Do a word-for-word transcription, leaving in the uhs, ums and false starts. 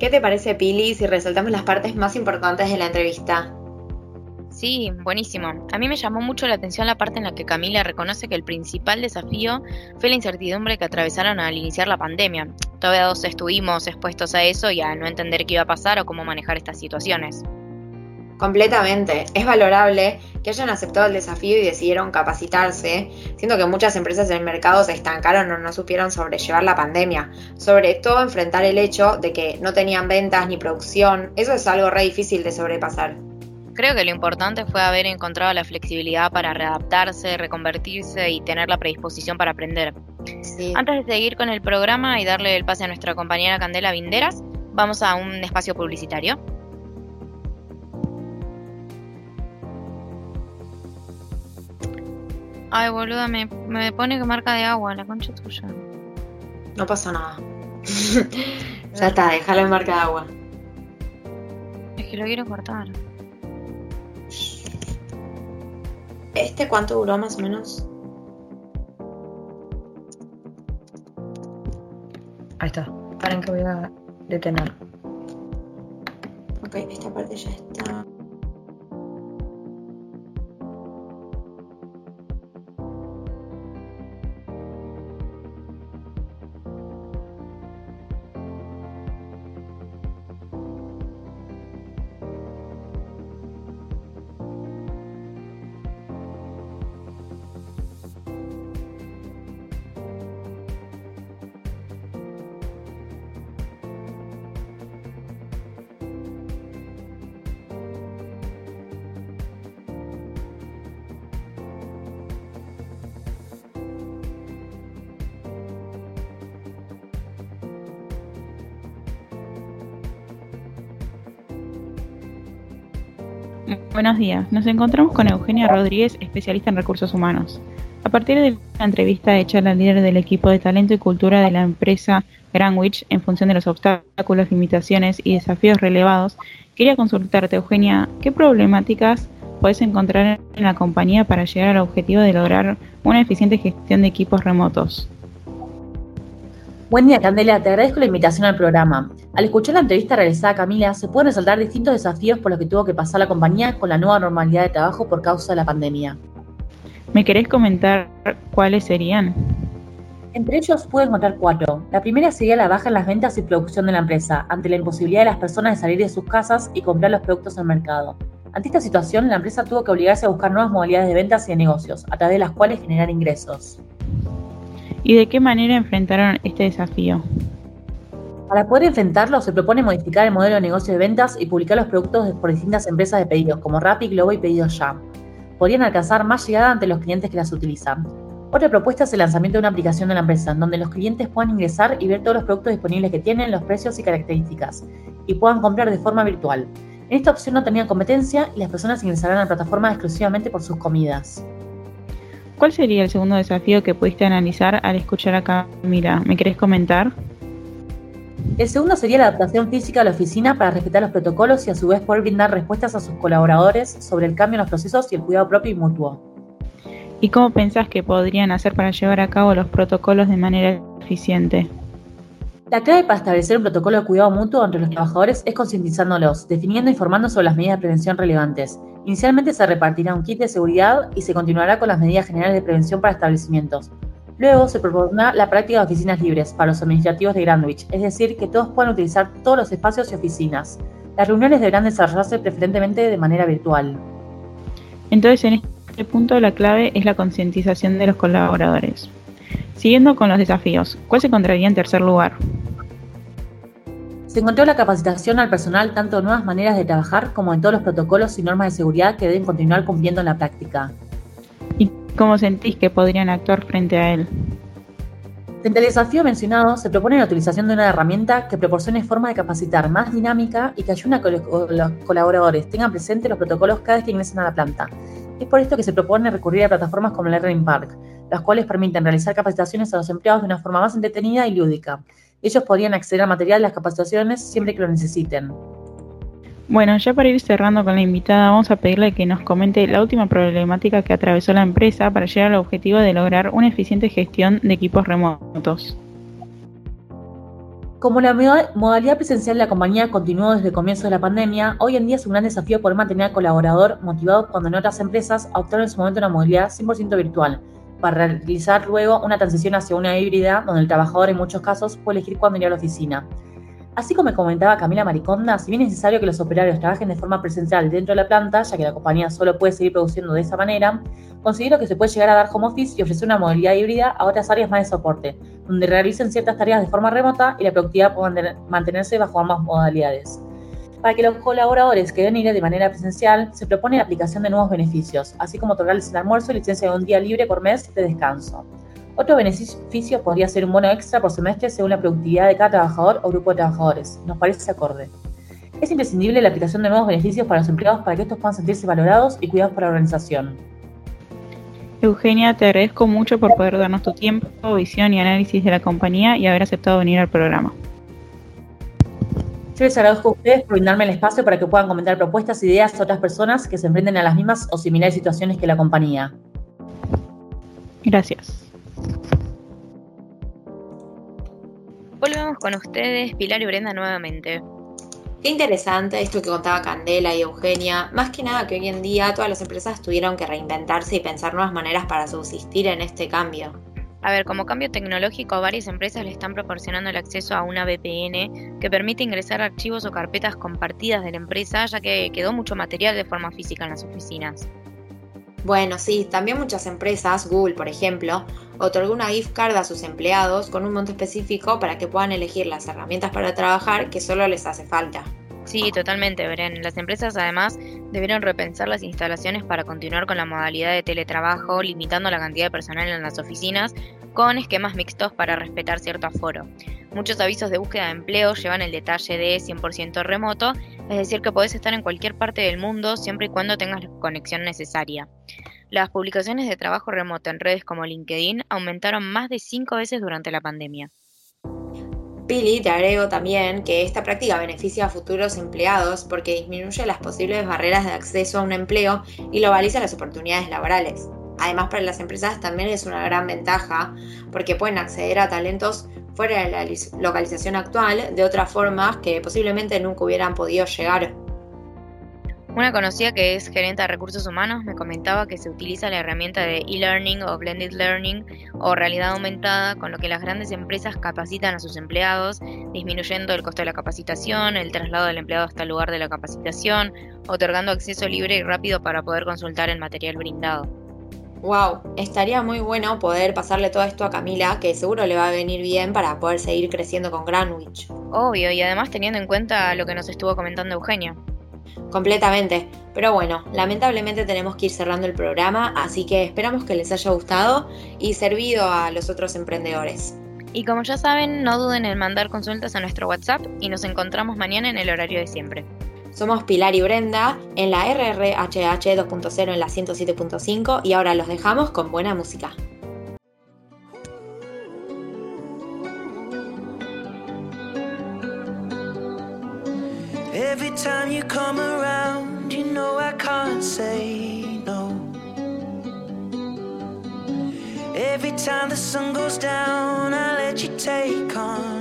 ¿Qué te parece, Pili, si resaltamos las partes más importantes de la entrevista? Sí, buenísimo. A mí me llamó mucho la atención la parte en la que Camila reconoce que el principal desafío fue la incertidumbre que atravesaron al iniciar la pandemia. Todos estuvimos expuestos a eso y a no entender qué iba a pasar o cómo manejar estas situaciones. Completamente. Es valorable que hayan aceptado el desafío y decidieron capacitarse, siendo que muchas empresas en el mercado se estancaron o no supieron sobrellevar la pandemia. Sobre todo enfrentar el hecho de que no tenían ventas ni producción. Eso es algo re difícil de sobrepasar. Creo que lo importante fue haber encontrado la flexibilidad para readaptarse, reconvertirse y tener la predisposición para aprender. Sí. Antes de seguir con el programa y darle el pase a nuestra compañera Candela Vinderas, vamos a un espacio publicitario. Ay, boluda, me, me pone que marca de agua, la concha tuya. No pasa nada. Ya está, déjalo en marca de agua. Es que lo quiero cortar. ¿Este cuánto duró más o menos? Ahí está. Paren que voy a detener. Ok, esta parte ya está. Buenos días, nos encontramos con Eugenia Rodríguez, especialista en recursos humanos. A partir de la entrevista hecha a la líder del equipo de talento y cultura de la empresa Greenwich, en función de los obstáculos, limitaciones y desafíos relevados, quería consultarte, Eugenia, ¿qué problemáticas puedes encontrar en la compañía para llegar al objetivo de lograr una eficiente gestión de equipos remotos? Buen día, Candela, te agradezco la invitación al programa. Al escuchar la entrevista realizada a Camila, se pueden resaltar distintos desafíos por los que tuvo que pasar la compañía con la nueva normalidad de trabajo por causa de la pandemia. ¿Me querés comentar cuáles serían? Entre ellos pude encontrar cuatro. La primera sería la baja en las ventas y producción de la empresa, ante la imposibilidad de las personas de salir de sus casas y comprar los productos al mercado. Ante esta situación, la empresa tuvo que obligarse a buscar nuevas modalidades de ventas y de negocios, a través de las cuales generar ingresos. ¿Y de qué manera enfrentaron este desafío? Para poder enfrentarlo, se propone modificar el modelo de negocio de ventas y publicar los productos por distintas empresas de pedidos, como Rappi, Globo y Pedidos Ya. Podrían alcanzar más llegada ante los clientes que las utilizan. Otra propuesta es el lanzamiento de una aplicación de la empresa, en donde los clientes puedan ingresar y ver todos los productos disponibles que tienen, los precios y características, y puedan comprar de forma virtual. En esta opción no tenían competencia y las personas ingresarán a la plataforma exclusivamente por sus comidas. ¿Cuál sería el segundo desafío que pudiste analizar al escuchar a Camila? ¿Me querés comentar? El segundo sería la adaptación física a la oficina para respetar los protocolos y a su vez poder brindar respuestas a sus colaboradores sobre el cambio en los procesos y el cuidado propio y mutuo. ¿Y cómo pensás que podrían hacer para llevar a cabo los protocolos de manera eficiente? La clave para establecer un protocolo de cuidado mutuo entre los trabajadores es concientizándolos, definiendo e informando sobre las medidas de prevención relevantes. Inicialmente se repartirá un kit de seguridad y se continuará con las medidas generales de prevención para establecimientos. Luego se propondrá la práctica de oficinas libres para los administrativos de Greenwich, es decir, que todos puedan utilizar todos los espacios y oficinas. Las reuniones deberán desarrollarse preferentemente de manera virtual. Entonces, en este punto la clave es la concientización de los colaboradores. Siguiendo con los desafíos, ¿cuál se encontraría en tercer lugar? Se encontró la capacitación al personal tanto en nuevas maneras de trabajar como en todos los protocolos y normas de seguridad que deben continuar cumpliendo en la práctica. ¿Y cómo sentís que podrían actuar frente a él? Frente al desafío mencionado, se propone la utilización de una herramienta que proporcione forma de capacitar más dinámica y que ayude a que los colaboradores tengan presentes los protocolos cada vez que ingresen a la planta. Es por esto que se propone recurrir a plataformas como el Learning Park, las cuales permiten realizar capacitaciones a los empleados de una forma más entretenida y lúdica. Ellos podrían acceder al material de las capacitaciones siempre que lo necesiten. Bueno, ya para ir cerrando con la invitada, vamos a pedirle que nos comente la última problemática que atravesó la empresa para llegar al objetivo de lograr una eficiente gestión de equipos remotos. Como la modalidad presencial de la compañía continuó desde el comienzo de la pandemia, hoy en día es un gran desafío poder mantener al colaborador motivado cuando en otras empresas optaron en su momento una modalidad cien por ciento virtual, para realizar luego una transición hacia una híbrida donde el trabajador en muchos casos puede elegir cuándo ir a la oficina. Así como me comentaba Camila Mariconda, si bien es necesario que los operarios trabajen de forma presencial dentro de la planta, ya que la compañía solo puede seguir produciendo de esa manera, considero que se puede llegar a dar home office y ofrecer una modalidad híbrida a otras áreas más de soporte, donde realicen ciertas tareas de forma remota y la productividad pueda mantenerse bajo ambas modalidades. Para que los colaboradores que deben ir de manera presencial, se propone la aplicación de nuevos beneficios, así como otorgarles el almuerzo y licencia de un día libre por mes de descanso. Otro beneficio podría ser un bono extra por semestre según la productividad de cada trabajador o grupo de trabajadores. Nos parece acorde. Es imprescindible la aplicación de nuevos beneficios para los empleados para que estos puedan sentirse valorados y cuidados por la organización. Eugenia, te agradezco mucho por poder darnos tu tiempo, visión y análisis de la compañía y haber aceptado venir al programa. Yo les agradezco a ustedes por brindarme el espacio para que puedan comentar propuestas e ideas a otras personas que se enfrenten a las mismas o similares situaciones que la compañía. Gracias. Volvemos con ustedes, Pilar y Brenda, nuevamente. Qué interesante esto que contaba Candela y Eugenia. Más que nada que hoy en día todas las empresas tuvieron que reinventarse y pensar nuevas maneras para subsistir en este cambio. A ver, como cambio tecnológico, varias empresas le están proporcionando el acceso a una V P N que permite ingresar archivos o carpetas compartidas de la empresa, ya que quedó mucho material de forma física en las oficinas. Bueno, sí, también muchas empresas, Google por ejemplo, otorgó una gift card a sus empleados con un monto específico para que puedan elegir las herramientas para trabajar que solo les hace falta. Sí, totalmente, Bren. Las empresas además debieron repensar las instalaciones para continuar con la modalidad de teletrabajo, limitando la cantidad de personal en las oficinas con esquemas mixtos para respetar cierto aforo. Muchos avisos de búsqueda de empleo llevan el detalle de cien por ciento remoto, es decir que podés estar en cualquier parte del mundo siempre y cuando tengas la conexión necesaria. Las publicaciones de trabajo remoto en redes como LinkedIn aumentaron más de cinco veces durante la pandemia. Pili, te agrego también que esta práctica beneficia a futuros empleados porque disminuye las posibles barreras de acceso a un empleo y globaliza las oportunidades laborales. Además, para las empresas también es una gran ventaja porque pueden acceder a talentos fuera de la localización actual de otras formas que posiblemente nunca hubieran podido llegar. Una conocida que es gerente de recursos humanos me comentaba que se utiliza la herramienta de e-learning o blended learning o realidad aumentada, con lo que las grandes empresas capacitan a sus empleados, disminuyendo el costo de la capacitación, el traslado del empleado hasta el lugar de la capacitación, otorgando acceso libre y rápido para poder consultar el material brindado. Wow, estaría muy bueno poder pasarle todo esto a Camila, que seguro le va a venir bien para poder seguir creciendo con Greenwich. Obvio, y además teniendo en cuenta lo que nos estuvo comentando Eugenia. Completamente, pero bueno, lamentablemente tenemos que ir cerrando el programa, así que esperamos que les haya gustado y servido a los otros emprendedores. Y como ya saben, no duden en mandar consultas a nuestro WhatsApp y nos encontramos mañana en el horario de siempre. Somos Pilar y Brenda en la R R H H dos punto cero en la ciento siete punto cinco y ahora los dejamos con buena música. Every time you come around, you know I can't say no. Every time the sun goes down, I let you take on.